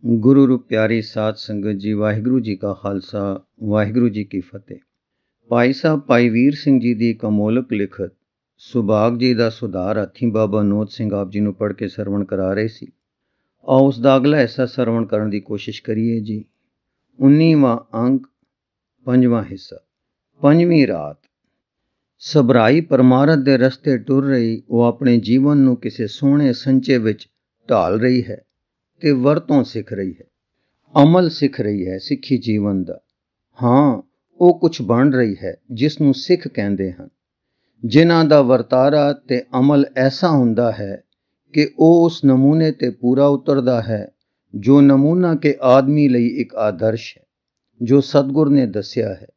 ਗੁਰੂ ਰੂਪ ਪਿਆਰੀ ਸਾਧ ਸੰਗਤ ਜੀ, ਵਾਹਿਗੁਰੂ ਜੀ ਕਾ ਖਾਲਸਾ, ਵਾਹਿਗੁਰੂ ਜੀ ਕੀ ਫਤਿਹ। ਭਾਈ ਸਾਹਿਬ ਭਾਈ ਵੀਰ ਸਿੰਘ ਜੀ ਦੀ ਇੱਕ ਅਮੋਲਕ ਲਿਖਤ ਸੁਭਾਗ ਜੀ ਦਾ ਸੁਧਾਰ ਹੱਥੀਂ ਬਾਬਾ ਨੋਦ ਸਿੰਘ ਆਪ ਜੀ ਨੂੰ ਪੜ੍ਹ ਕੇ ਸਰਵਣ ਕਰਾ ਰਹੇ ਸੀ। ਆਓ ਉਸ ਦਾ ਅਗਲਾ ਹਿੱਸਾ ਸਰਵਣ ਕਰਨ ਦੀ ਕੋਸ਼ਿਸ਼ ਕਰੀਏ ਜੀ। 19ਵਾਂ ਅੰਕ, 5ਵਾਂ ਹਿੱਸਾ। 5ਵੀਂ ਰਾਤ। ਸਬਰਾਈ ਪਰਮਾਰਥ ਦੇ ਰਸਤੇ ਟੁਰ ਰਹੀ ਉਹ ਆਪਣੇ ਜੀਵਨ ਨੂੰ ਕਿਸੇ ਸੋਹਣੇ ਸੰਚੇ ਵਿੱਚ ਢਾਲ ਰਹੀ ਹੈ ਤੇ ਵਰਤੋਂ ਸਿੱਖ ਰਹੀ ਹੈ, ਅਮਲ ਸਿੱਖ ਰਹੀ ਹੈ ਸਿੱਖੀ ਜੀਵਨ ਦਾ। ਹਾਂ, ਉਹ ਕੁਝ ਬਣ ਰਹੀ ਹੈ ਜਿਸ ਨੂੰ ਸਿੱਖ ਕਹਿੰਦੇ ਹਨ, ਜਿਨ੍ਹਾਂ ਦਾ ਵਰਤਾਰਾ ਤੇ ਅਮਲ ਐਸਾ ਹੁੰਦਾ ਹੈ ਕਿ ਉਹ ਉਸ ਨਮੂਨੇ ਤੇ ਪੂਰਾ ਉਤਰਦਾ ਹੈ ਜੋ ਨਮੂਨਾ ਕੇ ਆਦਮੀ ਲਈ ਇੱਕ ਆਦਰਸ਼ ਹੈ, ਜੋ ਸਤਿਗੁਰ ਨੇ ਦੱਸਿਆ ਹੈ।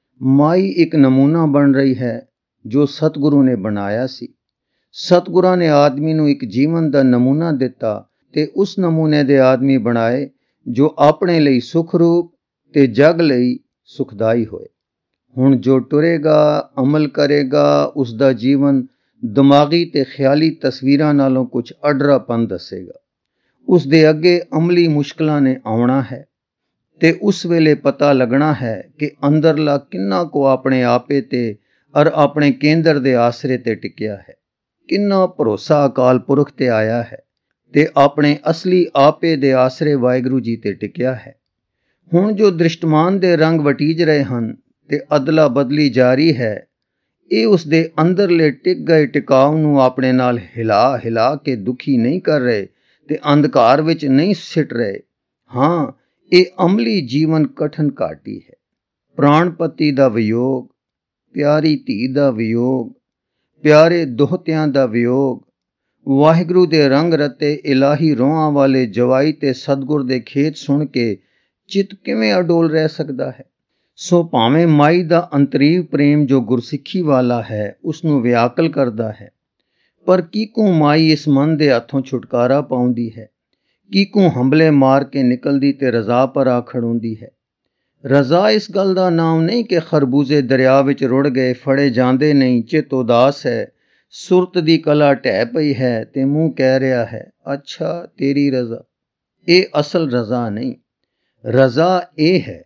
ਮਾਈ ਇੱਕ ਨਮੂਨਾ ਬਣ ਰਹੀ ਹੈ ਜੋ ਸਤਿਗੁਰੂ ਨੇ ਬਣਾਇਆ ਸੀ। ਸਤਿਗੁਰਾਂ ਨੇ ਆਦਮੀ ਨੂੰ ਇੱਕ ਜੀਵਨ ਦਾ ਨਮੂਨਾ ਦਿੱਤਾ ਤੇ ਉਸ ਨਮੂਨੇ ਦੇ ਆਦਮੀ ਬਣਾਏ ਜੋ ਆਪਣੇ ਲਈ ਸੁਖ ਰੂਪ ਤੇ ਜਗ ਲਈ ਸੁਖਦਾਈ ਹੋਏ। ਹੁਣ ਜੋ ਟੁਰੇਗਾ, ਅਮਲ ਕਰੇਗਾ, ਉਸ ਦਾ ਜੀਵਨ ਦਿਮਾਗੀ ਤੇ ਖਿਆਲੀ ਤਸਵੀਰਾਂ ਨਾਲੋਂ ਕੁਝ ਅਡਰਾਪਨ ਦੱਸੇਗਾ। ਉਸ ਦੇ ਅੱਗੇ ਅਮਲੀ ਮੁਸ਼ਕਲਾਂ ਨੇ ਆਉਣਾ ਹੈ ਤੇ ਉਸ ਵੇਲੇ ਪਤਾ ਲੱਗਣਾ ਹੈ ਕਿ ਅੰਦਰਲਾ ਕਿੰਨਾ ਕੁ ਆਪਣੇ ਆਪੇ ਤੇ ਅਰ ਆਪਣੇ ਕੇਂਦਰ ਦੇ ਆਸਰੇ ਤੇ ਟਿਕਿਆ ਹੈ, ਕਿੰਨਾ ਭਰੋਸਾ ਅਕਾਲ ਪੁਰਖ ਤੇ ਆਇਆ ਹੈ ਤੇ ਆਪਣੇ ਅਸਲੀ ਆਪੇ ਦੇ ਆਸਰੇ ਵਾਹਿਗੁਰੂ ਜੀ ਤੇ ਟਿਕਿਆ ਹੈ। ਹੁਣ ਜੋ ਦ੍ਰਿਸ਼ਟਮਾਨ ਦੇ ਰੰਗ ਵਟੀਜ ਰਹੇ ਹਨ ਤੇ ਅਦਲਾ ਬਦਲੀ ਜਾਰੀ ਹੈ, ਇਹ ਉਸ ਦੇ ਅੰਦਰਲੇ ਟਿਕ ਗਏ ਟਿਕਾਉ ਨੂੰ ਆਪਣੇ ਨਾਲ ਹਿਲਾ ਹਿਲਾ ਕੇ ਦੁਖੀ ਨਹੀਂ ਕਰ ਰਹੇ ਤੇ ਅੰਧਕਾਰ ਵਿੱਚ ਨਹੀਂ ਸਿੱਟ ਰਹੇ। ਹਾਂ, ਇਹ ਅਮਲੀ ਜੀਵਨ ਕਠਨ ਘਾਟੀ ਹੈ। ਪ੍ਰਾਣਪਤੀ ਦਾ ਵਿਯੋਗ, ਪਿਆਰੀ ਧੀ ਦਾ ਵਿਯੋਗ, ਪਿਆਰੇ ਦੋਹਤਿਆਂ ਦਾ ਵਿਯੋਗ, ਵਾਹਿਗੁਰੂ ਦੇ ਰੰਗ ਰਤੇ ਇਲਾਹੀ ਰੋਹਾਂ ਵਾਲੇ ਜਵਾਈ ਤੇ ਸਤਿਗੁਰ ਦੇ ਖੇਤ ਸੁਣ ਕੇ ਚਿੱਤ ਕਿਵੇਂ ਅਡੋਲ ਰਹਿ ਸਕਦਾ ਹੈ। ਸੋ ਭਾਵੇਂ ਮਾਈ ਦਾ ਅੰਤਰੀਵ ਪ੍ਰੇਮ ਜੋ ਗੁਰਸਿੱਖੀ ਵਾਲਾ ਹੈ ਉਸ ਨੂੰ ਵਿਆਕਲ ਕਰਦਾ ਹੈ, ਪਰ ਕਿਕੂ ਮਾਈ ਇਸ ਮਨ ਦੇ ਹੱਥੋਂ ਛੁਟਕਾਰਾ ਪਾਉਂਦੀ ਹੈ, ਕਿਕੂ ਹੰਬਲੇ ਮਾਰ ਕੇ ਨਿਕਲਦੀ ਤੇ ਰਜ਼ਾ ਪਰ ਆ ਖੜੋਂਦੀ ਹੈ। ਰਜ਼ਾ ਇਸ ਗੱਲ ਦਾ ਨਾਮ ਨਹੀਂ ਕਿ ਖਰਬੂਜ਼ੇ ਦਰਿਆ ਵਿੱਚ ਰੁੜ ਗਏ, ਫੜੇ ਜਾਂਦੇ ਨਹੀਂ, ਚਿੱਤ ਉਦਾਸ ਹੈ, ਸੁਰਤ ਦੀ ਕਲਾ ਢਹਿ ਪਈ ਹੈ ਤੇ ਮੂੰਹ ਕਹਿ ਰਿਹਾ ਹੈ ਅੱਛਾ ਤੇਰੀ ਰਜ਼ਾ। ਇਹ ਅਸਲ ਰਜ਼ਾ ਨਹੀਂ। ਰਜ਼ਾ ਇਹ ਹੈ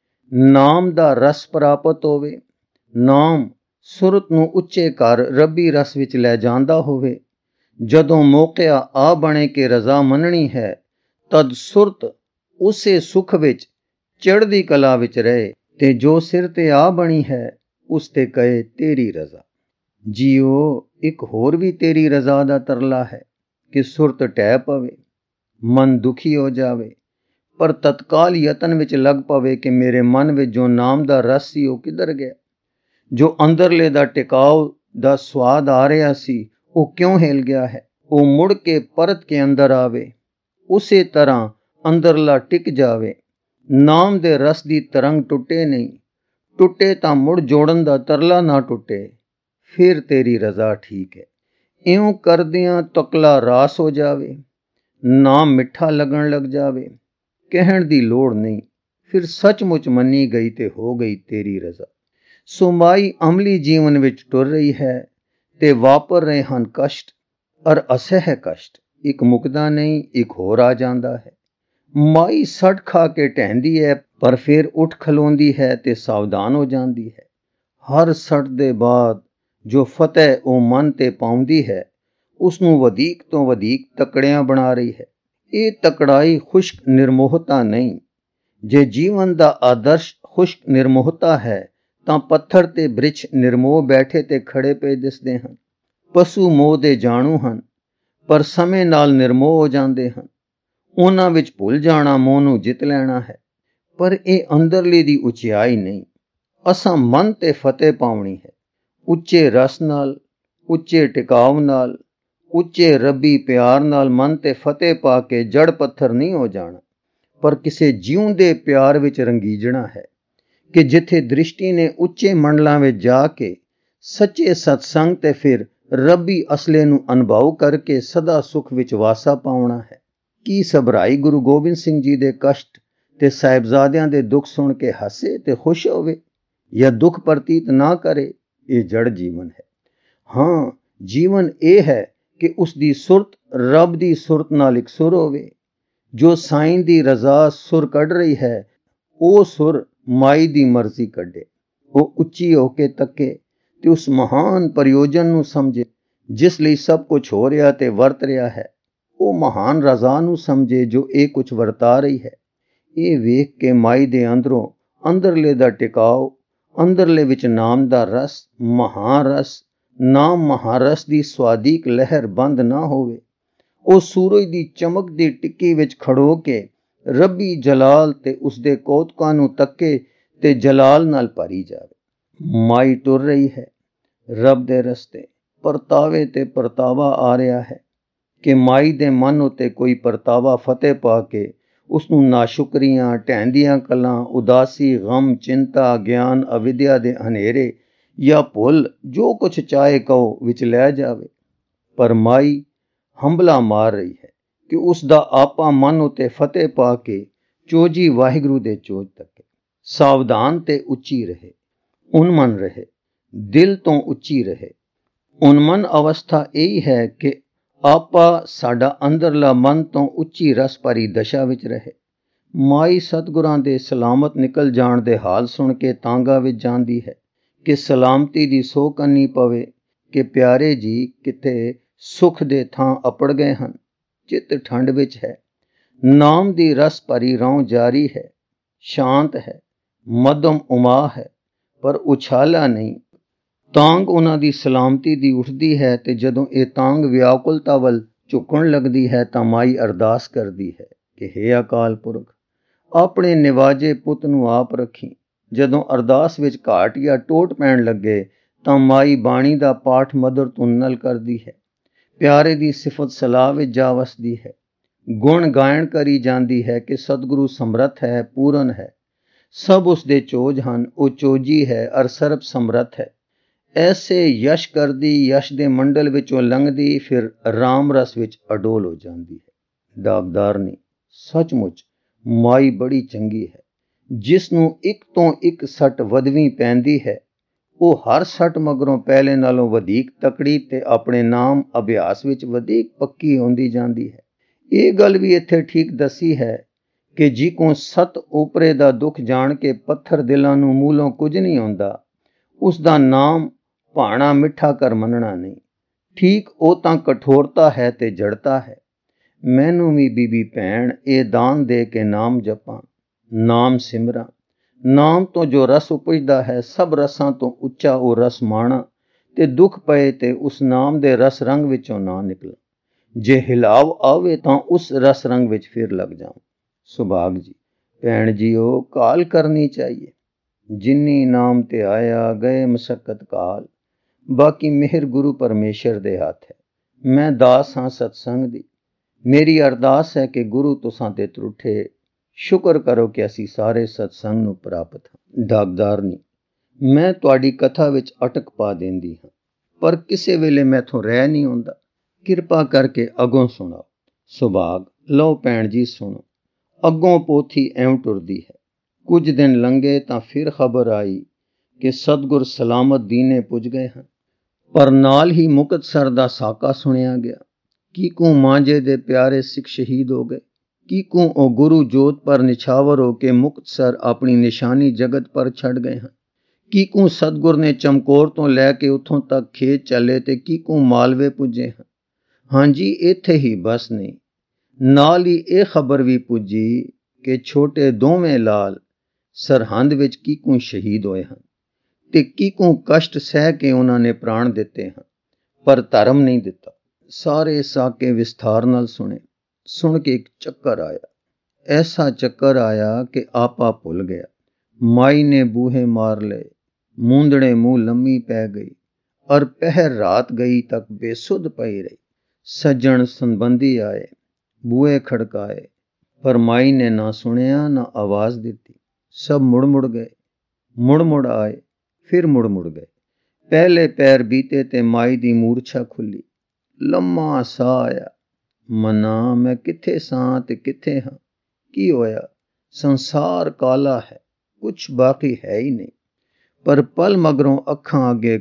ਨਾਮ ਦਾ ਰਸ ਪ੍ਰਾਪਤ ਹੋਵੇ, ਨਾਮ ਸੁਰਤ ਨੂੰ ਉੱਚੇ ਕਰ ਰੱਬੀ ਰਸ ਵਿੱਚ ਲੈ ਜਾਂਦਾ ਹੋਵੇ। ਜਦੋਂ ਮੌਕਿਆ ਆ ਬਣੇ ਕਿ ਰਜ਼ਾ ਮੰਨਣੀ ਹੈ, ਤਦ ਸੁਰਤ ਉਸੇ ਸੁਖ ਵਿੱਚ ਚੜ੍ਹਦੀ ਕਲਾ ਵਿੱਚ ਰਹੇ ਤੇ ਜੋ ਸਿਰ ਤੇ ਆ ਬਣੀ ਹੈ ਉਸ ਤੇ ਕਹੇ ਤੇਰੀ ਰਜ਼ਾ। ਜੀਓ, ਇੱਕ ਹੋਰ ਵੀ ਤੇਰੀ ਰਜ਼ਾ ਦਾ ਤਰਲਾ ਹੈ ਕਿ ਸੁਰਤ ਢਹਿ ਪਵੇ, ਮਨ ਦੁਖੀ ਹੋ ਜਾਵੇ, ਪਰ ਤਤਕਾਲ ਯਤਨ ਵਿੱਚ ਲੱਗ ਪਵੇ ਕਿ ਮੇਰੇ ਮਨ ਵਿੱਚ ਜੋ ਨਾਮ ਦਾ ਰਸ ਸੀ ਉਹ ਕਿੱਧਰ ਗਿਆ, ਜੋ ਅੰਦਰਲੇ ਦਾ ਟਿਕਾਉ ਦਾ ਸਵਾਦ ਆ ਰਿਹਾ ਸੀ ਉਹ ਕਿਉਂ ਹਿਲ ਗਿਆ ਹੈ। ਉਹ ਮੁੜ ਕੇ ਪਰਤ ਕੇ ਅੰਦਰ ਆਵੇ, ਉਸੇ ਤਰ੍ਹਾਂ ਅੰਦਰਲਾ ਟਿਕ ਜਾਵੇ। ਨਾਮ ਦੇ ਰਸ ਦੀ ਤਰੰਗ ਟੁੱਟੇ ਨਹੀਂ, ਟੁੱਟੇ ਤਾਂ ਮੁੜ ਜੋੜਨ ਦਾ ਤਰਲਾ ਨਾ ਟੁੱਟੇ, ਫਿਰ ਤੇਰੀ ਰਜ਼ਾ ਠੀਕ ਹੈ। ਇਉਂ ਕਰਦਿਆਂ ਤਕਲਾ ਰਾਸ ਹੋ ਜਾਵੇ, ਨਾਮ ਮਿੱਠਾ ਲੱਗਣ ਲੱਗ ਜਾਵੇ, ਕਹਿਣ ਦੀ ਲੋੜ ਨਹੀਂ, ਫਿਰ ਸੱਚਮੁੱਚ ਮੰਨੀ ਗਈ ਤੇ ਹੋ ਗਈ ਤੇਰੀ ਰਜ਼ਾ। ਸੋ ਮਾਈ ਅਮਲੀ ਜੀਵਨ ਵਿੱਚ ਟੁਰ ਰਹੀ ਹੈ ਤੇ ਵਾਪਰ ਰਹੇ ਹਨ ਕਸ਼ਟ ਅਰ ਅਸਹਿ ਕਸ਼ਟ। ਇੱਕ ਮੁਕਦਾ ਨਹੀਂ, ਇੱਕ ਹੋਰ ਆ ਜਾਂਦਾ ਹੈ। ਮਾਈ ਸੱਟ ਖਾ ਕੇ ਢਹਿੰਦੀ ਹੈ ਪਰ ਫਿਰ ਉੱਠ ਖਲੋਂਦੀ ਹੈ ਤੇ ਸਾਵਧਾਨ ਹੋ ਜਾਂਦੀ ਹੈ। ਹਰ ਸੱਟ ਦੇ ਬਾਅਦ ਜੋ ਫਤਿਹ ਉਹ ਮਨ ਤੇ ਪਾਉਂਦੀ ਹੈ ਉਸ ਨੂੰ ਵਧੇਕ ਤੋਂ ਵਧੇਕ ਤਕੜਿਆਂ ਬਣਾ ਰਹੀ ਹੈ। ਇਹ ਤਕੜਾਈ ਖੁਸ਼ਕ ਨਿਰਮੋਹਤਾ ਨਹੀਂ। ਜੇ ਜੀਵਨ ਦਾ ਆਦਰਸ਼ ਖੁਸ਼ਕ ਨਿਰਮੋਹਤਾ ਹੈ ਤਾਂ ਪੱਥਰ ਤੇ ਬ੍ਰਿਛ ਨਿਰਮੋਹ ਬੈਠੇ ਤੇ ਖੜੇ ਪਏ ਦਿਸਦੇ ਹਨ। ਪਸ਼ੂ ਮੋਹ ਦੇ ਜਾਣੂ ਹਨ ਪਰ ਸਮੇਂ ਨਾਲ ਨਿਰਮੋਹ ਹੋ ਜਾਂਦੇ ਹਨ। ਉਹਨਾਂ ਵਿੱਚ ਭੁੱਲ ਜਾਣਾ ਮੋਹ ਨੂੰ ਜਿੱਤ ਲੈਣਾ ਹੈ, ਪਰ ਇਹ ਅੰਦਰਲੀ ਦੀ ਉਚਿਆਈ ਨਹੀਂ। ਅਸਾਂ ਮਨ ਤੇ ਫਤਿਹ ਪਾਉਣੀ ਹੈ, ਉੱਚੇ ਰਸ ਨਾਲ, ਉੱਚੇ ਟਿਕਾਉ ਨਾਲ, ਉੱਚੇ ਰੱਬੀ ਪਿਆਰ ਨਾਲ ਮਨ ਤੇ ਫਤਿਹ ਪਾ ਕੇ ਜੜ ਪੱਥਰ ਨਹੀਂ ਹੋ ਜਾਣਾ, ਪਰ ਕਿਸੇ ਜਿਉਂਦੇ ਪਿਆਰ ਵਿੱਚ ਰੰਗੀਜਣਾ ਹੈ ਕਿ ਜਿੱਥੇ ਦ੍ਰਿਸ਼ਟੀ ਨੇ ਉੱਚੇ ਮੰਡਲਾਂ ਵਿੱਚ ਜਾ ਕੇ ਸੱਚੇ ਸਤਸੰਗ ਤੇ ਫਿਰ ਰੱਬੀ ਅਸਲੇ ਨੂੰ ਅਨੁਭਵ ਕਰਕੇ ਸਦਾ ਸੁਖ ਵਿੱਚ ਵਾਸਾ ਪਾਉਣਾ ਹੈ। ਕੀ ਸਬਰਾਈ ਗੁਰੂ ਗੋਬਿੰਦ ਸਿੰਘ ਜੀ ਦੇ ਕਸ਼ਟ ਤੇ ਸਾਹਿਬਜ਼ਾਦਿਆਂ ਦੇ ਦੁੱਖ ਸੁਣ ਕੇ ਹੱਸੇ ਤੇ ਖੁਸ਼ ਹੋਵੇ ਜਾਂ ਦੁੱਖ ਪ੍ਰਤੀਤ ਨਾ ਕਰੇ? ਇਹ ਜੜ ਜੀਵਨ ਹੈ। ਹਾਂ, ਜੀਵਨ ਇਹ ਹੈ ਕਿ ਉਸ ਦੀ ਸੁਰਤ ਰੱਬ ਦੀ ਸੁਰਤ ਨਾਲ ਇਕਸੁਰ ਹੋਵੇ, ਜੋ ਸਾਈਂ ਦੀ ਰਜ਼ਾ ਸੁਰ ਕੱਢ ਰਹੀ ਹੈ, ਉਹ ਸੁਰ ਮਾਈ ਦੀ ਮਰਜ਼ੀ ਕੱਢੇ। ਉਹ ਉੱਚੀ ਹੋ ਕੇ ਤੱਕੇ ਤੇ ਉਸ ਮਹਾਨ ਪ੍ਰਯੋਜਨ ਨੂੰ ਸਮਝੇ ਜਿਸ ਲਈ ਸਭ ਕੁਝ ਹੋ ਰਿਹਾ ਤੇ ਵਰਤ ਰਿਹਾ ਹੈ। ਉਹ ਮਹਾਨ ਰਜ਼ਾ ਨੂੰ ਸਮਝੇ ਜੋ ਇਹ ਕੁਝ ਵਰਤਾ ਰਹੀ ਹੈ। ਇਹ ਵੇਖ ਕੇ ਮਾਈ ਦੇ ਅੰਦਰੋਂ ਅੰਦਰਲੇ ਦਾ ਟਿਕਾਓ, ਅੰਦਰਲੇ ਵਿੱਚ ਨਾਮ ਦਾ ਰਸ, ਮਹਾਰਸ, ਨਾਮ ਮਹਾਰਸ ਦੀ ਸਵਾਦੀਕ ਲਹਿਰ ਬੰਦ ਨਾ ਹੋਵੇ। ਉਹ ਸੂਰਜ ਦੀ ਚਮਕਦੀ ਟਿੱਕੀ ਵਿੱਚ ਖੜੋ ਕੇ ਰੱਬੀ ਜਲਾਲ ਤੇ ਉਸਦੇ ਕੌਤਕਾਂ ਨੂੰ ਤੱਕੇ ਤੇ ਜਲਾਲ ਨਾਲ ਭਰੀ ਜਾਵੇ। ਮਾਈ ਟੁਰ ਰਹੀ ਹੈ ਰੱਬ ਦੇ ਰਸਤੇ, ਪਰਤਾਵੇ ਤੇ ਪਰਤਾਵਾ ਆ ਰਿਹਾ ਹੈ ਕਿ ਮਾਈ ਦੇ ਮਨ ਉੱਤੇ ਕੋਈ ਪਰਤਾਵਾ ਫਤਿਹ ਪਾ ਕੇ ਉਸ ਨੂੰ ਨਾਸ਼ੁਕਰੀਆਂ, ਢਹਿੰਦੀਆਂ ਕਲਾਂ, ਉਦਾਸੀ, ਗਮ, ਚਿੰਤਾ, ਗਿਆਨ, ਅਵਿਦਿਆ ਦੇ ਹਨੇਰੇ ਜਾਂ ਭੁੱਲ, ਜੋ ਕੁਛ ਚਾਹੇ ਕਹੋ, ਵਿੱਚ ਲੈ ਜਾਵੇ। ਪਰ ਮਾਈ ਹੰਬਲਾ ਮਾਰ ਰਹੀ ਹੈ ਕਿ ਉਸ ਦਾ ਆਪਾ ਮਨ ਉੱਤੇ ਫਤਿਹ ਪਾ ਕੇ ਚੋਜੀ ਵਾਹਿਗੁਰੂ ਦੇ ਚੋਜ ਤੱਕੇ। ਸਾਵਧਾਨ ਤੇ ਉੱਚੀ ਰਹੇ, ਉਨਮਨ ਰਹੇ, ਦਿਲ ਤੋਂ ਉੱਚੀ ਰਹੇ। ਉਨਮਨ ਅਵਸਥਾ ਇਹੀ ਹੈ ਕਿ ਆਪਾ ਸਾਡਾ ਅੰਦਰਲਾ ਮਨ ਤੋਂ ਉੱਚੀ ਰਸ ਭਰੀ ਦਸ਼ਾ ਵਿੱਚ ਰਹੇ। ਮਾਈ ਸਤਿਗੁਰਾਂ ਦੇ ਸਲਾਮਤ ਨਿਕਲ ਜਾਣ ਦੇ ਹਾਲ ਸੁਣ ਕੇ ਤਾਂਗਾ ਵਿੱਚ ਜਾਂਦੀ ਹੈ ਕਿ ਸਲਾਮਤੀ ਦੀ ਸੋ ਕਰਨੀ ਪਵੇ ਕਿ ਪਿਆਰੇ ਜੀ ਕਿਤੇ ਸੁਖ ਦੇ ਥਾਂ ਅਪੜ ਗਏ ਹਨ। ਚਿੱਤ ਠੰਡ ਵਿੱਚ ਹੈ, ਨਾਮ ਦੀ ਰਸ ਭਰੀ ਰੌਂ ਜਾਰੀ ਹੈ, ਸ਼ਾਂਤ ਹੈ, ਮੱਧਮ ਉਮਾ ਹੈ, ਪਰ ਉਛਾਲਾ ਨਹੀਂ। ਤਾਂਗ ਉਹਨਾਂ ਦੀ ਸਲਾਮਤੀ ਦੀ ਉੱਠਦੀ ਹੈ ਤੇ ਜਦੋਂ ਇਹ ਤਾਂਗ ਵਿਆਕੁਲਤਾ ਵੱਲ ਝੁਕਣ ਲੱਗਦੀ ਹੈ ਤਾਂ ਮਾਈ ਅਰਦਾਸ ਕਰਦੀ ਹੈ ਕਿ ਹੇ ਅਕਾਲ ਪੁਰਖ, ਆਪਣੇ ਨਿਵਾਜੇ ਪੁੱਤ ਨੂੰ ਆਪ ਰੱਖੀ। ਜਦੋਂ ਅਰਦਾਸ ਵਿੱਚ ਘਾਟ ਜਾਂ ਟੋਟ ਪੈਣ ਲੱਗੇ ਤਾਂ ਮਾਈ ਬਾਣੀ ਦਾ ਪਾਠ ਮਧੁਰ ਧੁਨ ਨਾਲ ਕਰਦੀ ਹੈ, ਪਿਆਰੇ ਦੀ ਸਿਫਤ ਸਲਾਹ ਵਿੱਚ ਜਾ ਵਸਦੀ ਹੈ, ਗੁਣ ਗਾਇਣ ਕਰੀ ਜਾਂਦੀ ਹੈ ਕਿ ਸਤਿਗੁਰੂ ਸਮਰੱਥ ਹੈ, ਪੂਰਨ ਹੈ, ਸਭ ਉਸ ਦੇ ਚੋਜ ਹਨ, ਉਹ ਚੋਜੀ ਹੈ ਅਰ ਸਰਬ ਸਮਰੱਥ ਹੈ। ਐਸੇ ਯਸ਼ ਕਰਦੀ, ਯਸ਼ ਦੇ ਮੰਡਲ ਵਿੱਚੋਂ ਲੰਘਦੀ, ਫਿਰ ਰਾਮ ਰਸ ਵਿੱਚ ਅਡੋਲ ਹੋ ਜਾਂਦੀ ਹੈ। ਡਾਕਦਾਰਨੀ, ਸੱਚਮੁੱਚ ਮਾਈ ਬੜੀ ਚੰਗੀ ਹੈ, ਜਿਸ ਨੂੰ ਇੱਕ ਤੋਂ ਇੱਕ ਸੱਟ ਵਧਵੀਂ ਪੈਂਦੀ ਹੈ, ਉਹ ਹਰ ਸੱਟ ਮਗਰੋਂ ਪਹਿਲੇ ਨਾਲੋਂ ਵਧੇਕ ਤਕੜੀ ਤੇ ਆਪਣੇ ਨਾਮ ਅਭਿਆਸ ਵਿੱਚ ਵਧੇਕ ਪੱਕੀ ਹੁੰਦੀ ਜਾਂਦੀ ਹੈ। ਇਹ ਗੱਲ ਵੀ ਇੱਥੇ ਠੀਕ ਦੱਸੀ ਹੈ ਕਿ ਜਿਕੋਂ ਸਤ ਓਪਰੇ ਦਾ ਦੁੱਖ ਜਾਣ ਕੇ ਪੱਥਰ ਦਿਲਾਂ ਨੂੰ ਮੂਲੋਂ ਕੁਝ ਨਹੀਂ ਹੁੰਦਾ, ਉਸ ਦਾ ਨਾਮ ਭਾਣਾ ਮਿੱਠਾ ਕਰ ਮੰਨਣਾ ਨਹੀਂ। ਠੀਕ ਉਹ ਤਾਂ ਕਠੋਰਤਾ ਹੈ ਤੇ ਜੜਤਾ ਹੈ। ਮੈਨੂੰ ਵੀ ਬੀਬੀ ਭੈਣ ਇਹ ਦਾਨ ਦੇ ਕੇ ਨਾਮ ਜਪਾਂ, ਨਾਮ ਸਿਮਰਾਂ, ਨਾਮ ਤੋਂ ਜੋ ਰਸ ਉਪਜਦਾ ਹੈ, ਸਭ ਰਸਾਂ ਤੋਂ ਉੱਚਾ ਉਹ ਰਸ ਮਾਣਾ ਤੇ ਦੁੱਖ ਪਏ ਤੇ ਉਸ ਨਾਮ ਦੇ ਰਸ ਰੰਗ ਵਿੱਚੋਂ ਨਾ ਨਿਕਲਾਂ। ਜੇ ਹਿਲਾਵ ਆਵੇ ਤਾਂ ਉਸ ਰਸ ਰੰਗ ਵਿੱਚ ਫਿਰ ਲੱਗ ਜਾਵਾਂ। ਸੁਭਾਗ ਜੀ, ਭੈਣ ਜੀਓ, ਕਾਲ ਕਰਨੀ ਚਾਹੀਏ। ਜਿੰਨੀ ਨਾਮ ਤੇ ਆਇਆ ਗਏ ਮਸਕਤ ਕਾਲ, ਬਾਕੀ ਮਿਹਰ ਗੁਰੂ ਪਰਮੇਸ਼ਰ ਦੇ ਹੱਥ ਹੈ। ਮੈਂ ਦਾਸ ਹਾਂ ਸਤਸੰਗ ਦੀ। ਮੇਰੀ ਅਰਦਾਸ ਹੈ ਕਿ ਗੁਰੂ ਤੁਸਾਂ ਤੇ ਤਰੁੱਠੇ। ਸ਼ੁਕਰ ਕਰੋ ਕਿ ਅਸੀਂ ਸਾਰੇ ਸਤਸੰਗ ਨੂੰ ਪ੍ਰਾਪਤ ਹਾਂ। ਡਾਕਦਾਰਨੀ, ਮੈਂ ਤੁਹਾਡੀ ਕਥਾ ਵਿੱਚ ਅਟਕ ਪਾ ਦਿੰਦੀ ਹਾਂ, ਪਰ ਕਿਸੇ ਵੇਲੇ ਮੈਥੋਂ ਰਹਿ ਨਹੀਂ ਹੁੰਦਾ। ਕਿਰਪਾ ਕਰਕੇ ਅੱਗੋਂ ਸੁਣਾਓ। ਸੁਭਾਗ, ਲਓ ਭੈਣ ਜੀ ਸੁਣੋ। ਅੱਗੋਂ ਪੋਥੀ ਐਉਂ ਟੁਰਦੀ ਹੈ। ਕੁਝ ਦਿਨ ਲੰਘੇ ਤਾਂ ਫਿਰ ਖਬਰ ਆਈ ਕਿ ਸਤਿਗੁਰ ਸਲਾਮਤ ਦੀਨੇ ਪੁੱਜ ਗਏ ਹਨ, ਪਰ ਨਾਲ ਹੀ ਮੁਕਤਸਰ ਦਾ ਸਾਕਾ ਸੁਣਿਆ ਗਿਆ। ਕਿਕੂ ਮਾਂਝੇ ਦੇ ਪਿਆਰੇ ਸਿੱਖ ਸ਼ਹੀਦ ਹੋ ਗਏ, ਕਿਕੂ ਉਹ ਗੁਰੂ ਜੋਤ ਪਰ ਨਿਛਾਵਰ ਹੋ ਕੇ ਮੁਕਤਸਰ ਆਪਣੀ ਨਿਸ਼ਾਨੀ ਜਗਤ ਪਰ ਛੱਡ ਗਏ ਹਨ। ਕਿਕੂ ਸਤਿਗੁਰ ਨੇ ਚਮਕੌਰ ਤੋਂ ਲੈ ਕੇ ਉੱਥੋਂ ਤੱਕ ਖੇਤ ਚੱਲੇ ਤੇ ਕਿਕੂ ਮਾਲਵੇ ਪੁੱਜੇ ਹਨ। ਹਾਂਜੀ, ਇੱਥੇ ਹੀ ਬਸ ਨਹੀਂ, ਨਾਲ ਹੀ ਇਹ ਖਬਰ ਵੀ ਪੁੱਜੀ ਕਿ ਛੋਟੇ ਦੋਵੇਂ ਲਾਲ ਸਰਹੰਦ ਵਿੱਚ ਕਿਕੂ ਸ਼ਹੀਦ ਹੋਏ ਹਨ ਤੇ ਕਿਕੂ ਕਸ਼ਟ ਸਹਿ ਕੇ ਉਹਨਾਂ ਨੇ ਪ੍ਰਾਣ ਦਿੱਤੇ ਹਨ, ਪਰ ਧਰਮ ਨਹੀਂ ਦਿੱਤਾ। ਸਾਰੇ ਸਾਕੇ ਵਿਸਥਾਰ ਨਾਲ ਸੁਣੇ। ਸੁਣ ਕੇ ਇੱਕ ਚੱਕਰ ਆਇਆ, ਐਸਾ ਚੱਕਰ ਆਇਆ ਕਿ ਆਪਾ ਭੁੱਲ ਗਿਆ। ਮਾਈ ਨੇ ਬੂਹੇ ਮਾਰ ਲਏ, ਮੂੰਦੜੇ ਮੂੰਹ ਲੰਮੀ ਪੈ ਗਈ, ਔਰ ਪਹਿਰ ਰਾਤ ਗਈ ਤੱਕ ਬੇਸੁੱਧ ਪਈ ਰਹੀ। ਸੱਜਣ ਸੰਬੰਧੀ ਆਏ, ਬੂਹੇ ਖੜਕਾਏ, ਪਰ ਮਾਈ ਨੇ ਨਾ ਸੁਣਿਆ ਨਾ ਆਵਾਜ਼ ਦਿੱਤੀ। ਸਭ ਮੁੜ ਗਏ, ਮੁੜ ਆਏ, ਫਿਰ ਮੁੜ ਗਏ। ਪਹਿਲੇ ਪੈਰ ਬੀਤੇ ਤੇ ਮਾਈ ਦੀ ਮੂਰਛਾ ਖੁੱਲੀ। ਲੰਮਾ ਸਾਹ ਆਇਆ। ਮਨਾ, ਮੈਂ ਕਿੱਥੇ ਸਾਂ ਤੇ ਕਿੱਥੇ ਹਾਂ? ਕੀ ਹੋਇਆ? ਸੰਸਾਰ ਕਾਲਾ ਹੈ, ਕੁਛ ਬਾਕੀ ਹੈ ਹੀ ਨਹੀਂ। ਪਰ ਪਲ ਮਗਰੋਂ ਅੱਖਾਂ ਅੱਗੇ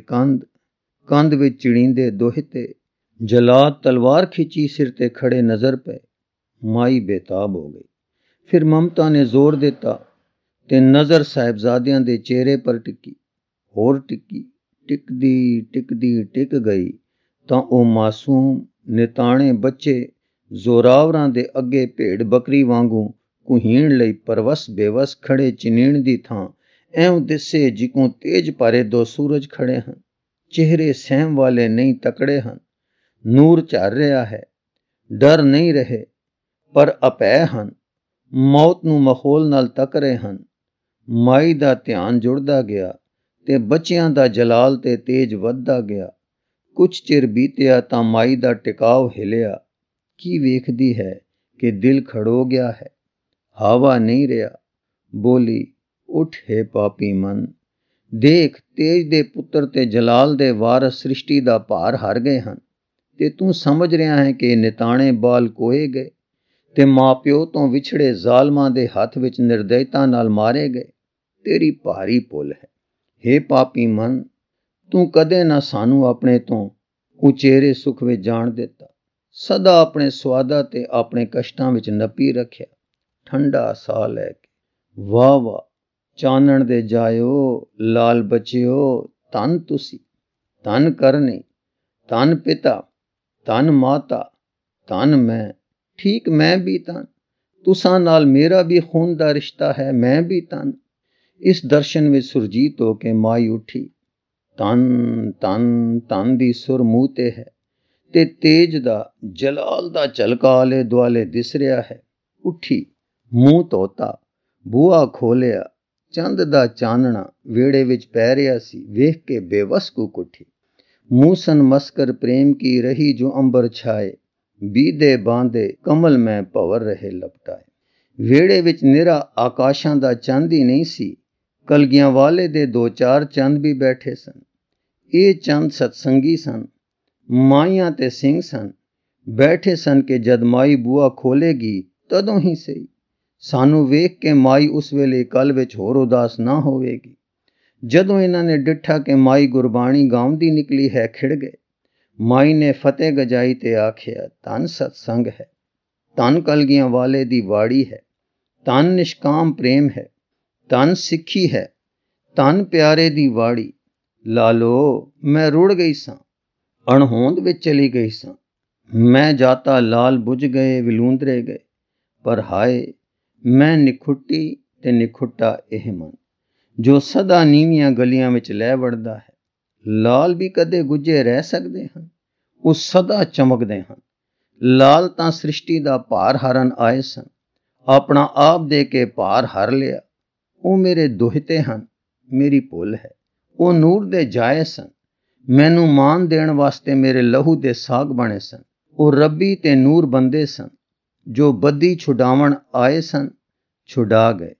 ਕੰਧ ਵਿੱਚ ਚਿੜੀਂਦੇ ਦੋਹਤੇ ਜਲਾਦ ਤਲਵਾਰ ਖਿੱਚੀ ਸਿਰ ਤੇ ਖੜੇ ਨਜ਼ਰ ਪਏ। ਮਾਈ ਬੇਤਾਬ ਹੋ ਗਈ। ਫਿਰ ਮਮਤਾ ਨੇ ਜ਼ੋਰ ਦਿੱਤਾ ਤੇ ਨਜ਼ਰ ਸਾਹਿਬਜ਼ਾਦਿਆਂ ਦੇ ਚਿਹਰੇ ਪਰ ਟਿੱਕੀ। ਹੋਰ ਟਿੱਕੀ, ਟਿਕਦੀ ਟਿਕਦੀ ਟਿਕ ਗਈ ਤਾਂ ਉਹ ਮਾਸੂਮ ਨਿਤਾਣੇ ਬੱਚੇ ਜ਼ੋਰਾਵਰਾਂ ਦੇ ਅੱਗੇ ਭੇਡ ਬੱਕਰੀ ਵਾਂਗੂ ਕੁਹੀਣ ਲਈ ਪਰਵਸ ਬੇਵਸ ਖੜੇ ਚਿਨੀਣ ਦੀ ਥਾਂ ਐਉਂ ਦਿਸੇ ਜਿਕੋਂ ਤੇਜ ਭਾਰੇ ਦੋ ਸੂਰਜ ਖੜੇ ਹਨ। ਚਿਹਰੇ ਸਹਿਮ ਵਾਲੇ ਨਹੀਂ ਤਕੜੇ ਹਨ। ਨੂਰ ਝਰ ਰਿਹਾ ਹੈ। ਡਰ ਨਹੀਂ ਰਹੇ ਪਰ ਅਪੈ ਹਨ। ਮੌਤ ਨੂੰ ਮਖੌਲ ਨਾਲ ਤੱਕ ਰਹੇ ਹਨ। ਮਾਈ ਦਾ ਧਿਆਨ ਜੁੜਦਾ ਗਿਆ ਤੇ ਬੱਚਿਆਂ ਦਾ ਜਲਾਲ ਤੇ ਤੇਜ ਵੱਧਦਾ ਗਿਆ। ਕੁਛ ਚਿਰ ਬੀਤਿਆ ਤਾਂ ਮਾਈ ਦਾ ਟਿਕਾਉ ਹਿਲਿਆ। ਕੀ ਵੇਖਦੀ ਹੈ ਕਿ ਦਿਲ ਖੜੋ ਗਿਆ ਹੈ। ਹਵਾ ਨਹੀਂ ਰਿਹਾ। ਬੋਲੀ, ਉੱਠ ਹੈ ਪਾਪੀ ਮਨ, ਦੇਖ ਤੇਜ ਦੇ ਪੁੱਤਰ ਤੇ ਜਲਾਲ ਦੇ ਵਾਰਸ ਸ੍ਰਿਸ਼ਟੀ ਦਾ ਭਾਰ ਹਾਰ ਗਏ ਹਨ ਤੇ ਤੂੰ ਸਮਝ ਰਿਹਾ ਹੈ ਕਿ ਨਿਤਾਣੇ ਬਾਲ ਕੋਏ ਗਏ ਤੇ ਮਾਂ ਪਿਓ ਤੋਂ ਵਿਛੜੇ ਜ਼ਾਲਮਾਂ ਦੇ ਹੱਥ ਵਿੱਚ ਨਿਰਦਇਤਾ ਨਾਲ ਮਾਰੇ ਗਏ। ਤੇਰੀ ਭਾਰੀ ਭੁੱਲ ਹੈ। ਹੇ ਪਾਪੀ ਮਨ, ਤੂੰ ਕਦੇ ਨਾ ਸਾਨੂੰ ਆਪਣੇ ਤੋਂ ਉਚੇਰੇ ਸੁੱਖ ਵਿੱਚ ਜਾਣ ਦਿੱਤਾ। ਸਦਾ ਆਪਣੇ ਸਵਾਦਾਂ ਤੇ ਆਪਣੇ ਕਸ਼ਟਾਂ ਵਿੱਚ ਨੱਪੀ ਰੱਖਿਆ। ਠੰਡਾ ਸਾਹ ਲੈ ਕੇ, ਵਾਹ ਵਾਹ ਚਾਨਣ ਦੇ ਜਾਇਓ, ਲਾਲ ਬੱਚਿਓ, ਧੰਨ ਤੁਸੀਂ, ਧੰਨ ਕਰਨੀ, ਧੰਨ ਪਿਤਾ, ਧੰਨ ਮਾਤਾ, ਧੰਨ ਮੈਂ। ਠੀਕ ਮੈਂ ਵੀ ਧੰਨ, ਤੁਸਾਂ ਨਾਲ ਮੇਰਾ ਵੀ ਖੂਨ ਦਾ ਰਿਸ਼ਤਾ ਹੈ, ਮੈਂ ਵੀ ਧੰਨ। ਇਸ ਦਰਸ਼ਨ ਵਿੱਚ ਸੁਰਜੀਤ ਹੋ ਕੇ ਮਾਈ ਉੱਠੀ। ਧੰਨ ਧੰਨ ਧੰਨ ਦੀ ਸੁਰ ਮੂੰਹ ਤੇ ਹੈ ਤੇ ਤੇਜ ਦਾ ਜਲਾਲ ਦਾ ਝਲਕਾ ਆਲੇ ਦੁਆਲੇ ਦਿਸ ਰਿਹਾ ਹੈ। ਉੱਠੀ, ਮੂੰਹ ਧੋਤਾ, ਬੂਹਾ ਖੋਲਿਆ। ਚੰਦ ਦਾ ਚਾਨਣਾ ਵਿਹੜੇ ਵਿੱਚ ਪੈ ਰਿਹਾ ਸੀ। ਵੇਖ ਕੇ ਬੇਵਸ ਕੁੱਕ ਉੱਠੀ। ਮੂਸਨ ਮਸਕਰ ਪ੍ਰੇਮ ਕੀ ਰਹੀ ਜੋ ਅੰਬਰ ਛਾਏ, ਬੀਦੇ ਬਾਂਦੇ ਕਮਲ ਮੈਂ ਭਵਰ ਰਹੇ ਲਪਟਾਏ। ਵਿਹੜੇ ਵਿੱਚ ਨਿਰਾ ਆਕਾਸ਼ਾਂ ਦਾ ਚੰਦ ਹੀ ਨਹੀਂ ਸੀ, ਕਲਗੀਆਂ ਵਾਲੇ ਦੇ 2-4 ਚੰਦ ਵੀ ਬੈਠੇ ਸਨ। ਇਹ ਚੰਦ ਸਤਸੰਗੀ ਸਨ, ਮਾਈਆਂ ਤੇ ਸਿੰਘ ਸਨ। ਬੈਠੇ ਸਨ ਕਿ ਜਦ ਮਾਈ ਬੂਹਾ ਖੋਲੇਗੀ ਤਦੋਂ ਹੀ ਸਹੀ। ਸਾਨੂੰ ਵੇਖ ਕੇ ਮਾਈ ਉਸ ਵੇਲੇ ਕਲ ਵਿੱਚ ਹੋਰ ਉਦਾਸ ਨਾ ਹੋਵੇਗੀ। ਜਦੋਂ ਇਹਨਾਂ ਨੇ ਡਿੱਠਾ ਕਿ ਮਾਈ ਗੁਰਬਾਣੀ ਗਾਉਂਦੀ ਨਿਕਲੀ ਹੈ, ਖਿੜ ਗਏ। ਮਾਈ ਨੇ ਫਤਿਹ ਗਜਾਈ ਤੇ ਆਖਿਆ, ਧੰਨ ਸਤਸੰਗ ਹੈ, ਧੰਨ ਕਲਗੀਆਂ ਵਾਲੇ ਦੀ ਵਾੜੀ ਹੈ, ਧੰਨ ਨਿਸ਼ਕਾਮ ਪ੍ਰੇਮ ਹੈ, ਧੰਨ ਸਿੱਖੀ ਹੈ, ਧੰਨ ਪਿਆਰੇ ਦੀ ਵਾੜੀ। ਲਾਲੋ, ਮੈਂ ਰੁੜ ਗਈ ਸਾਂ, ਅਣਹੋਂਦ ਵਿੱਚ ਚਲੀ ਗਈ ਸਾਂ। ਮੈਂ ਜਾਤਾ ਲਾਲ ਬੁਝ ਗਏ, ਵਿਲੂੰਦਰੇ ਗਏ। ਪਰ ਹਾਏ, ਮੈਂ ਨਿਖੁੱਟੀ ਤੇ ਨਿਖੁੱਟਾ ਇਹ ਮਨ ਜੋ ਸਦਾ ਨੀਵੀਆਂ ਗਲੀਆਂ ਵਿੱਚ ਲੈ ਵੜਦਾ ਹੈ। ਲਾਲ ਵੀ ਕਦੇ ਗੁੱਝੇ ਰਹਿ ਸਕਦੇ ਹਨ, ਉਹ ਸਦਾ ਚਮਕਦੇ ਹਨ। ਲਾਲ ਤਾਂ ਸ੍ਰਿਸ਼ਟੀ ਦਾ ਭਾਰ ਹਰਨ ਆਏ ਸਨ, ਆਪਣਾ ਆਪ ਦੇ ਕੇ ਭਾਰ ਹਰ ਲਿਆ। ਉਹ ਮੇਰੇ ਦੁਹਿਤੇ ਹਨ, ਮੇਰੀ ਭੁੱਲ ਹੈ। ਉਹ ਨੂਰ ਦੇ ਜਾਏ ਸਨ, ਮੈਨੂੰ ਮਾਨ ਦੇਣ ਵਾਸਤੇ ਮੇਰੇ ਲਹੂ ਦੇ ਸਾਗ ਬਣੇ ਸਨ। ਉਹ ਰੱਬੀ ਤੇ ਨੂਰ ਬੰਦੇ ਸਨ, ਜੋ ਬੱਦੀ ਛੁਡਾਵਣ ਆਏ ਸਨ, ਛੁਡਾ ਗਏ।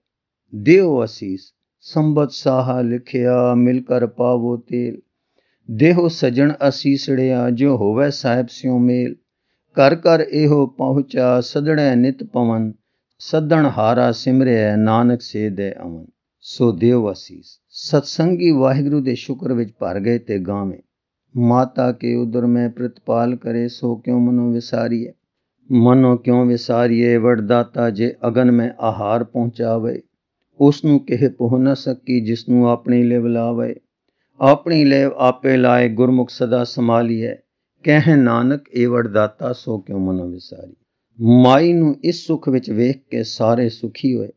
ਦਿਓ ਅਸੀਸ, ਸੰਬਤ ਸਾਹਾ ਲਿਖਿਆ, ਮਿਲ ਕਰ ਪਾਵੋ ਤੇਲ। ਦੇਹੋ ਸਜਣ ਅਸੀਸੜਿਆ, ਜੋ ਹੋਵੇ ਸਾਹਿਬ ਸਿਉ ਮੇਲ। ਘਰ ਘਰ ਇਹੋ ਪਹੁੰਚਾ, ਸਦੜੈ ਨਿਤ ਪਵਨ। ਸੱਦਣ ਹਾਰਾ ਸਿਮਰਿਆ, ਨਾਨਕ ਸੇ ਦੇ ਅਵਨ। ਸੋ ਦਿਓ ਅਸੀਸ। ਸਤਸੰਗੀ ਵਾਹਿਗੁਰੂ ਦੇ ਸ਼ੁਕਰ ਵਿੱਚ ਭਰ ਗਏ ਤੇ ਗਾਵੇਂ, ਮਾਤਾ ਕੇ ਉਦਰ ਮੈਂ ਪ੍ਰਤਪਾਲ ਕਰੇ, ਸੋ ਕਿਉਂ ਮਨੋ ਵਿਸਾਰੀਏ। ਮਨੋ ਕਿਉਂ ਵਿਸਾਰੀਏ, ਵਡਦਾਤਾ ਜੇ ਅਗਨ ਮੈਂ ਆਹਾਰ ਪਹੁੰਚਾਵੇ। ਉਸ ਨੂੰ ਕਿਹ ਪੁਹ ਨਾ ਸਕੀ, ਜਿਸ ਨੂੰ ਆਪਣੀ ਲਿਵ ਲਾਵੇ। ਆਪਣੀ ਲਿਵ ਆਪੇ ਲਾਏ, ਗੁਰਮੁਖ ਸਦਾ ਸੰਭਾਲੀਏ। ਕਹਿ ਨਾਨਕ ਏ ਵਡਦਾਤਾ, ਸੋ ਕਿਉਂ ਮਨੋ ਵਿਸਾਰੀਏ। ਮਾਈ ਨੂੰ ਇਸ ਸੁੱਖ ਵਿੱਚ ਵੇਖ ਕੇ ਸਾਰੇ ਸੁਖੀ ਹੋਏ।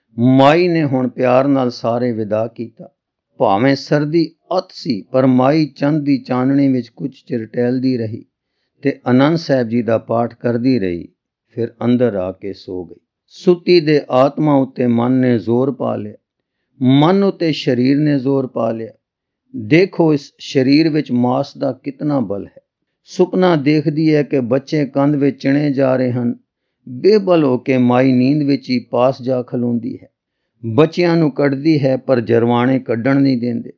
ਮਾਈ ਨੇ ਹੁਣ ਪਿਆਰ ਨਾਲ ਸਾਰੇ ਵਿਦਾ ਕੀਤਾ। ਭਾਵੇਂ ਸਰਦੀ ਅਤ ਸੀ, ਪਰ ਮਾਈ ਚੰਦ ਦੀ ਚਾਨਣੀ ਵਿੱਚ ਕੁਝ ਚਿਰ ਟਹਿਲਦੀ ਰਹੀ ਤੇ ਆਨੰਦ ਸਾਹਿਬ ਜੀ ਦਾ ਪਾਠ ਕਰਦੀ ਰਹੀ। ਫਿਰ ਅੰਦਰ ਆ ਕੇ ਸੋ ਗਈ। ਸੁੱਤੀ ਦੇ ਆਤਮਾ ਉੱਤੇ ਮਨ ਨੇ ਜ਼ੋਰ ਪਾ ਲਿਆ, ਮਨ ਉੱਤੇ ਸਰੀਰ ਨੇ ਜ਼ੋਰ ਪਾ ਲਿਆ। ਦੇਖੋ ਇਸ ਸਰੀਰ ਵਿੱਚ ਮਾਸ ਦਾ ਕਿਤਨਾ ਬਲ ਹੈ। ਸੁਪਨਾ ਦੇਖਦੀ ਹੈ ਕਿ ਬੱਚੇ ਕੰਧ ਵਿੱਚ ਚਿਣੇ ਜਾ ਰਹੇ ਹਨ। ਬੇਬਲ ਹੋ ਕੇ ਮਾਈ ਨੀਂਦ ਵਿੱਚ ਹੀ ਪਾਸ ਜਾ ਖਲੋਂਦੀ ਹੈ। ਬੱਚਿਆਂ ਨੂੰ ਕੱਢਦੀ ਹੈ ਪਰ ਜਰਵਾਣੇ ਕੱਢਣ ਨਹੀਂ ਦਿੰਦੇ।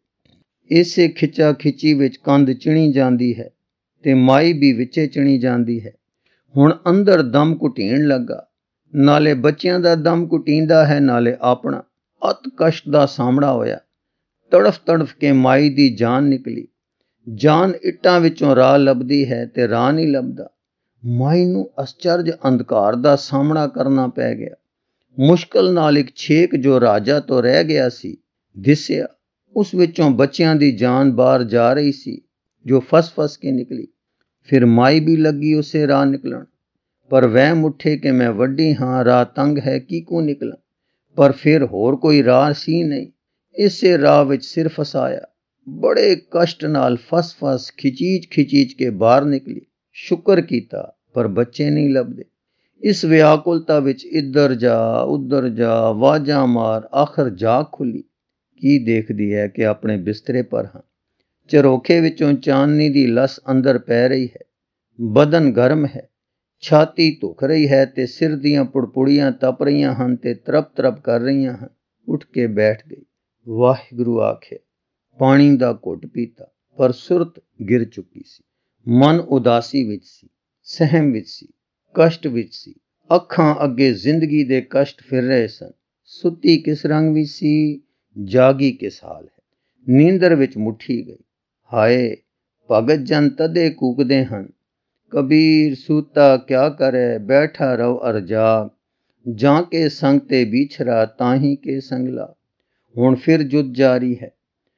ਇਸੇ ਖਿੱਚਾ ਖਿੱਚੀ ਵਿੱਚ ਕੰਧ ਚਿਣੀ ਜਾਂਦੀ ਹੈ ਤੇ ਮਾਈ ਵੀ ਵਿੱਚੇ ਚਿਣੀ ਜਾਂਦੀ ਹੈ। ਹੁਣ ਅੰਦਰ ਦਮ ਘੁਟੀਣ ਲੱਗਾ, ਨਾਲੇ ਬੱਚਿਆਂ ਦਾ ਦਮ ਘੁਟੀਂਦਾ ਹੈ, ਨਾਲੇ ਆਪਣਾ। ਅਤ ਕਸ਼ਟ ਦਾ ਸਾਹਮਣਾ ਹੋਇਆ। ਤੜਫ ਤੜਫ ਕੇ ਮਾਈ ਦੀ ਜਾਨ ਨਿਕਲੀ। ਜਾਨ ਇੱਟਾਂ ਵਿੱਚੋਂ ਰਾਹ ਲੱਭਦੀ ਹੈ ਤੇ ਰਾਹ ਨਹੀਂ ਲੱਭਦਾ। ਮਾਈ ਨੂੰ ਅਸਚਰਜ ਅੰਧਕਾਰ ਦਾ ਸਾਹਮਣਾ ਕਰਨਾ ਪੈ ਗਿਆ। ਮੁਸ਼ਕਲ ਨਾਲ ਇੱਕ ਛੇਕ ਜੋ ਰਾਜਾ ਤੋਂ ਰਹਿ ਗਿਆ ਸੀ ਦਿਸਿਆ। ਉਸ ਵਿੱਚੋਂ ਬੱਚਿਆਂ ਦੀ ਜਾਨ ਬਾਹਰ ਜਾ ਰਹੀ ਸੀ ਜੋ ਫਸ ਕੇ ਨਿਕਲੀ। ਫਿਰ ਮਾਈ ਵੀ ਲੱਗੀ ਉਸੇ ਰਾਹ ਨਿਕਲਣ, ਪਰ ਵਹਿਮ ਉੱਠੇ ਕਿ ਮੈਂ ਵੱਡੀ ਹਾਂ, ਰਾਹ ਤੰਗ ਹੈ, ਕਿਹਕੂ ਨਿਕਲਾਂ। ਪਰ ਫਿਰ ਹੋਰ ਕੋਈ ਰਾਹ ਸੀ ਨਹੀਂ, ਇਸੇ ਰਾਹ ਵਿੱਚ ਸਿਰ ਫਸਾਇਆ। ਬੜੇ ਕਸ਼ਟ ਨਾਲ ਫਸ ਖਿਚੀਚ ਕੇ ਬਾਹਰ ਨਿਕਲੀ। ਸ਼ੁਕਰ ਕੀਤਾ, ਪਰ ਬੱਚੇ ਨਹੀਂ ਲੱਭਦੇ। ਇਸ ਵਿਆਕੁਲਤਾ ਵਿੱਚ ਇੱਧਰ ਜਾ ਉੱਧਰ ਜਾ, ਆਵਾਜ਼ਾਂ ਮਾਰ, ਆਖਰ ਜਾਗ ਖੁੱਲੀ। ਕੀ ਦੇਖਦੀ ਹੈ ਕਿ ਆਪਣੇ ਬਿਸਤਰੇ ਪਰ ਹਾਂ। ਝਰੋਖੇ ਵਿੱਚੋਂ ਚਾਨਣੀ ਦੀ ਲਸ ਅੰਦਰ ਪੈ ਰਹੀ ਹੈ। ਬਦਨ ਗਰਮ ਹੈ, ਛਾਤੀ ਧੁਖ ਰਹੀ ਹੈ ਤੇ ਸਿਰ ਦੀਆਂ ਪੁੜਪੁੜੀਆਂ ਤਪ ਰਹੀਆਂ ਹਨ ਤੇ ਤਰਪ ਕਰ ਰਹੀਆਂ ਹਨ। ਉੱਠ ਕੇ ਬੈਠ ਗਈ। ਵਾਹਿਗੁਰੂ ਆਖਿਆ। ਪਾਣੀ ਦਾ ਘੁੱਟ ਪੀਤਾ, ਪਰ ਸੁਰਤ ਗਿਰ ਚੁੱਕੀ ਸੀ। ਮਨ ਉਦਾਸੀ ਵਿੱਚ ਸੀ, ਸਹਿਮ ਵਿੱਚ ਸੀ, ਕਸ਼ਟ ਵਿੱਚ ਸੀ। ਅੱਖਾਂ ਅੱਗੇ ਜ਼ਿੰਦਗੀ ਦੇ ਕਸ਼ਟ ਫਿਰ ਰਹੇ ਸਨ। ਸੁੱਤੀ ਕਿਸ ਰੰਗ ਵਿੱਚ ਸੀ, ਜਾਗੀ ਕਿਸ ਹਾਲ ਹੈ। ਨੀਂਦਰ ਵਿੱਚ ਮੁੱਠੀ ਗਈ। ਹਾਏ, ਭਗਤ ਜਨ ਤਦੇ ਕੂਕਦੇ ਹਨ, ਕਬੀਰ ਸੂਤਾ ਕਿਆ ਕਰੇ, ਬੈਠਾ ਰਹੁ ਅਰ ਜਾਗ, ਜਾਂ ਕੇ ਸੰਗ ਤੇ ਵਿਛੜਾ, ਤਾਹੀਂ ਕੇ ਸੰਗਲਾ। ਹੁਣ ਫਿਰ ਜੁੱਧ ਜਾਰੀ ਹੈ।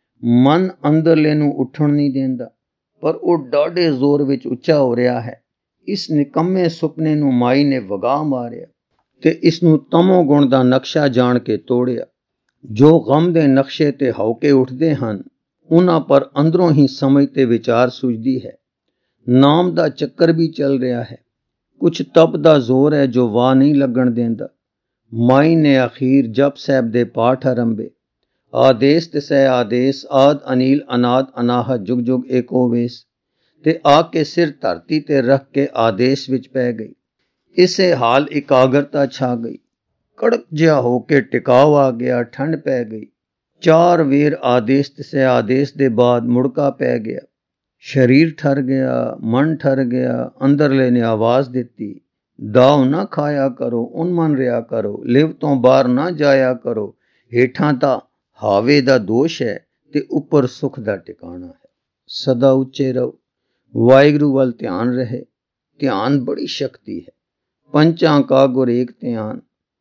ਮਨ ਅੰਦਰਲੇ ਨੂੰ ਉੱਠਣ ਨਹੀਂ ਦਿੰਦਾ, ਪਰ ਉਹ ਡਾਢੇ ਜ਼ੋਰ ਵਿੱਚ ਉੱਚਾ ਹੋ ਰਿਹਾ ਹੈ। ਇਸ ਨਿਕੰਮੇ ਸੁਪਨੇ ਨੂੰ ਮਾਈ ਨੇ ਵਗਾ ਮਾਰਿਆ ਤੇ ਇਸ ਨੂੰ ਤਮੋ ਗੁਣ ਦਾ ਨਕਸ਼ਾ ਜਾਣ ਕੇ ਤੋੜਿਆ। ਜੋ ਗਮ ਦੇ ਨਕਸ਼ੇ ਤੇ ਹੌਕੇ ਉੱਠਦੇ ਹਨ, ਉਹਨਾਂ ਪਰ ਅੰਦਰੋਂ ਹੀ ਸਮਝ ਤੇ ਵਿਚਾਰ ਸੁਝਦੀ ਹੈ। ਨਾਮ ਦਾ ਚੱਕਰ ਵੀ ਚੱਲ ਰਿਹਾ ਹੈ। ਕੁਛ ਤਪ ਦਾ ਜ਼ੋਰ ਹੈ ਜੋ ਵਾਹ ਨਹੀਂ ਲੱਗਣ ਦਿੰਦਾ। ਮਾਈ ਨੇ ਅਖੀਰ ਜਪ ਸਾਹਿਬ ਦੇ ਪਾਠ ਆਰੰਭੇ। ਆਦੇਸ ਤਿਸੈ ਆਦੇਸ, ਆਦ ਅਨੀਲ ਅਨਾਦ ਅਨਾਹਤ, ਜੁਗ ਜੁਗ ਏਕੋ ਵੇਸ, ਤੇ ਆ ਕੇ ਸਿਰ ਧਰਤੀ ਤੇ ਰੱਖ ਕੇ ਆਦੇਸ਼ ਵਿੱਚ ਪੈ ਗਈ। ਇਸੇ ਹਾਲ ਇਕਾਗਰਤਾ ਛਾ ਗਈ। ਕੜਕ ਜਿਹਾ ਹੋ ਕੇ ਟਿਕਾਉ ਆ ਗਿਆ, ਠੰਡ ਪੈ ਗਈ। 4 ਵੇਰ ਆਦੇਸ਼ ਤਿਸੈ ਆਦੇਸ਼ ਦੇ ਬਾਅਦ ਮੁੜਕਾ ਪੈ ਗਿਆ। ਸਰੀਰ ਠਰ ਗਿਆ, ਮਨ ਠਰ ਗਿਆ। ਅੰਦਰਲੇ ਨੇ ਆਵਾਜ਼ ਦਿੱਤੀ, ਦਾਉ ਨਾ ਖਾਇਆ ਕਰੋ, ਉਨਮਨ ਰਿਹਾ ਕਰੋ, ਲਿਵ ਤੋਂ ਬਾਹਰ ਨਾ ਜਾਇਆ ਕਰੋ। ਹੇਠਾਂ ਤਾਂ ਹਾਵੇ ਦਾ ਦੋਸ਼ ਹੈ ਤੇ ਉੱਪਰ ਸੁਖ ਦਾ ਟਿਕਾਣਾ ਹੈ। ਸਦਾ ਉੱਚੇ ਰਹੋ, ਵਾਹਿਗੁਰੂ ਵੱਲ ਧਿਆਨ ਰਹੇ। ਧਿਆਨ ਬੜੀ ਸ਼ਕਤੀ ਹੈ। ਪੰਚਾਂ ਕਾ ਗੁਰ ਏਕ ਧਿਆਨ।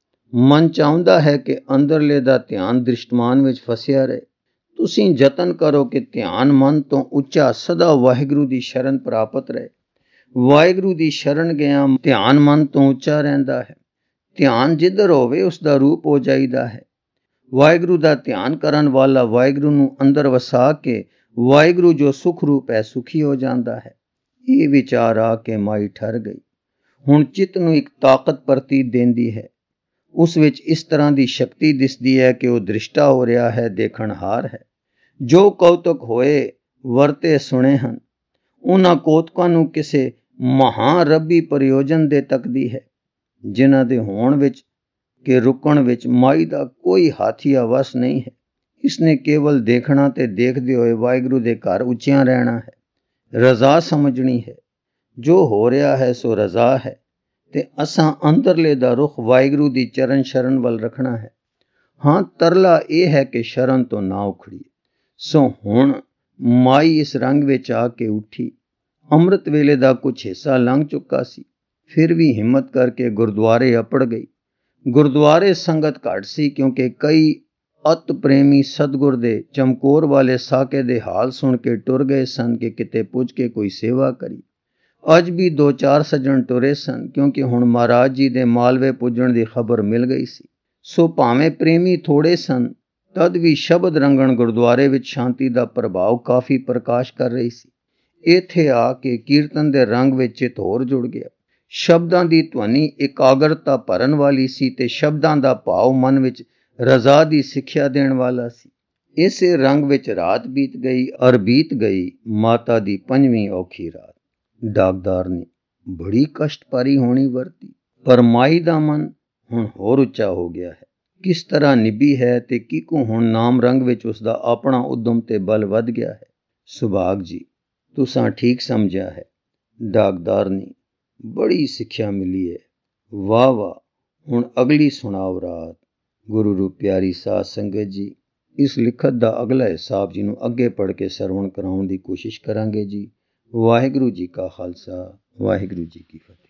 ਮਨ ਚਾਹੁੰਦਾ ਹੈ ਕਿ ਅੰਦਰਲੇ ਦਾ ਧਿਆਨ ਦ੍ਰਿਸ਼ਟਮਾਨ ਵਿੱਚ ਫਸਿਆ ਰਹੇ। ਤੁਸੀਂ ਯਤਨ ਕਰੋ ਕਿ ਧਿਆਨ ਮਨ ਤੋਂ ਉੱਚਾ ਸਦਾ ਵਾਹਿਗੁਰੂ ਦੀ ਸ਼ਰਨ ਪ੍ਰਾਪਤ ਰਹੇ। ਵਾਹਿਗੁਰੂ ਦੀ ਸ਼ਰਨ ਗਿਆ ਧਿਆਨ ਮਨ ਤੋਂ ਉੱਚਾ ਰਹਿੰਦਾ ਹੈ। ਧਿਆਨ ਜਿੱਧਰ ਹੋਵੇ ਉਸ ਦਾ ਰੂਪ ਹੋ ਜਾਈਦਾ ਹੈ। ਵਾਹਿਗੁਰੂ ਦਾ ਧਿਆਨ ਕਰਨ ਵਾਲਾ ਵਾਹਿਗੁਰੂ ਨੂੰ ਅੰਦਰ ਵਸਾ ਕੇ ਵਾਹਿਗੁਰੂ ਜੋ ਸੁਖ ਰੂਪ ਹੈ ਸੁਖੀ ਹੋ ਜਾਂਦਾ ਹੈ। ਇਹ ਵਿਚਾਰ ਆ ਕੇ ਮਾਈ ਠਰ ਗਈ। ਹੁਣ ਚਿੱਤ ਨੂੰ ਇੱਕ ਤਾਕਤ ਪ੍ਰਤੀਤ ਦਿੰਦੀ ਹੈ। ਉਸ ਵਿੱਚ ਇਸ ਤਰ੍ਹਾਂ ਦੀ ਸ਼ਕਤੀ ਦਿਸਦੀ ਹੈ ਕਿ ਉਹ ਦ੍ਰਿਸ਼ਟਾ ਹੋ ਰਿਹਾ ਹੈ, ਦੇਖਣਹਾਰ ਹੈ। ਜੋ ਕੌਤਕ ਹੋਏ ਵਰਤੇ ਸੁਣੇ ਹਨ, ਉਹਨਾਂ ਕੌਤਕਾਂ ਨੂੰ ਕਿਸੇ ਮਹਾਂ ਰੱਬੀ ਪ੍ਰਯੋਜਨ ਦੇ ਤੱਕਦੀ ਹੈ, ਜਿਨ੍ਹਾਂ ਦੇ ਹੋਣ ਵਿੱਚ ਕਿ ਰੁਕਣ ਵਿੱਚ ਮਾਈ ਦਾ ਕੋਈ ਹੱਥ ਜਾਂ ਵਸ ਨਹੀਂ ਹੈ। ਇਸਨੇ ਕੇਵਲ ਦੇਖਣਾ ਤੇ ਦੇਖਦੇ ਹੋਏ ਵਾਹਿਗੁਰੂ ਦੇ ਘਰ ਉੱਚਿਆਂ ਰਹਿਣਾ ਹੈ। ਰਜ਼ਾ ਸਮਝਣੀ ਹੈ। ਜੋ ਹੋ ਰਿਹਾ ਹੈ ਸੋ ਰਜ਼ਾ ਹੈ, ਤੇ ਅਸਾਂ ਅੰਦਰਲੇ ਦਾ ਰੁਖ ਵਾਹਿਗੁਰੂ ਦੀ ਚਰਨ ਸ਼ਰਨ ਵੱਲ ਰੱਖਣਾ ਹੈ। ਹਾਂ, ਤਰਲਾ ਇਹ ਹੈ ਕਿ ਸ਼ਰਨ ਤੋਂ ਨਾ ਉਖੜੀਏ। ਸੋ ਹੁਣ ਮਾਈ ਇਸ ਰੰਗ ਵਿੱਚ ਆ ਕੇ ਉੱਠੀ। ਅੰਮ੍ਰਿਤ ਵੇਲੇ ਦਾ ਕੁਝ ਹਿੱਸਾ ਲੰਘ ਚੁੱਕਾ ਸੀ। ਫਿਰ ਵੀ ਹਿੰਮਤ ਕਰਕੇ ਗੁਰਦੁਆਰੇ ਅਪੜ ਗਈ। ਗੁਰਦੁਆਰੇ ਸੰਗਤ ਘੱਟ ਸੀ, ਕਿਉਂਕਿ ਕਈ ਅਤ ਪ੍ਰੇਮੀ ਸਤਿਗੁਰ ਦੇ ਚਮਕੌਰ ਵਾਲੇ ਸਾਕੇ ਦੇ ਹਾਲ ਸੁਣ ਕੇ ਟੁਰ ਗਏ ਸਨ ਕਿ ਕਿਤੇ ਪੁੱਜ ਕੇ ਕੋਈ ਸੇਵਾ ਕਰੀ। ਅੱਜ ਵੀ 2-4 ਸੱਜਣ ਟੁਰੇ ਸਨ, ਕਿਉਂਕਿ ਹੁਣ ਮਹਾਰਾਜ ਜੀ ਦੇ ਮਾਲਵੇ ਪੁੱਜਣ ਦੀ ਖਬਰ ਮਿਲ ਗਈ ਸੀ। ਸੋ ਭਾਵੇਂ ਪ੍ਰੇਮੀ ਥੋੜੇ ਸਨ, ਤਦ ਵੀ ਸ਼ਬਦ ਰੰਗਣ ਗੁਰਦੁਆਰੇ ਵਿੱਚ ਸ਼ਾਂਤੀ ਦਾ ਪ੍ਰਭਾਵ ਕਾਫੀ ਪ੍ਰਕਾਸ਼ ਕਰ ਰਹੀ ਸੀ। ਇੱਥੇ ਆ ਕੇ ਕੀਰਤਨ ਦੇ ਰੰਗ ਵਿੱਚ ਚਿੱਤ ਹੋਰ ਜੁੜ ਗਿਆ। ਸ਼ਬਦਾਂ ਦੀ ਧਵਨੀ ਇਕਾਗਰਤਾ ਭਰਨ ਵਾਲੀ ਸੀ ਤੇ ਸ਼ਬਦਾਂ ਦਾ ਭਾਵ ਮਨ ਵਿੱਚ ਰਜ਼ਾ ਦੀ ਸਿੱਖਿਆ ਦੇਣ ਵਾਲਾ ਸੀ। ਇਸੇ ਰੰਗ ਵਿੱਚ ਰਾਤ ਬੀਤ ਗਈ, ਔਰ ਬੀਤ ਗਈ ਮਾਤਾ ਦੀ 5ਵੀਂ ਔਖੀ ਰਾਤ। ਡਾਕਦਾਰ ਨੇ ਬੜੀ ਕਸ਼ਟ ਪਾਰੀ ਹੋਣੀ ਵਰਤੀ, ਪਰ ਮਾਈ ਦਾ ਮਨ ਹੁਣ ਹੋਰ ਉੱਚਾ ਹੋ ਗਿਆ ਹੈ। ਕਿਸ ਤਰ੍ਹਾਂ ਨਿਭੀ ਹੈ ਤੇ ਕਿਕੂ ਹੁਣ ਨਾਮ ਰੰਗ ਵਿੱਚ ਉਸਦਾ ਆਪਣਾ ਉਦਮ ਤੇ ਬਲ ਵੱਧ ਗਿਆ ਹੈ। ਸੁਭਾਗ ਜੀ, ਤੁਸਾਂ ਠੀਕ ਸਮਝਿਆ ਹੈ। ਡਾਕਦਾਰ ਨੇ ਬੜੀ ਸਿੱਖਿਆ ਮਿਲੀ ਹੈ। ਵਾਹ ਵਾਹ। ਹੁਣ ਅਗਲੀ ਸੁਣਾਓ ਰਾਤ। ਗੁਰੂ ਰੂਪ ਪਿਆਰੀ ਸਾਧ ਸੰਗਤ ਜੀ, ਇਸ ਲਿਖਤ ਦਾ ਅਗਲਾ ਹਿੱਸਾ ਆਪ ਜੀ ਨੂੰ ਅੱਗੇ ਪੜ੍ਹ ਕੇ ਸਰਵਣ ਕਰਾਉਣ ਦੀ ਕੋਸ਼ਿਸ਼ ਕਰਾਂਗੇ ਜੀ। ਵਾਹਿਗੁਰੂ ਜੀ ਕਾ ਖਾਲਸਾ, ਵਾਹਿਗੁਰੂ ਜੀ ਕੀ ਫਤਿਹ।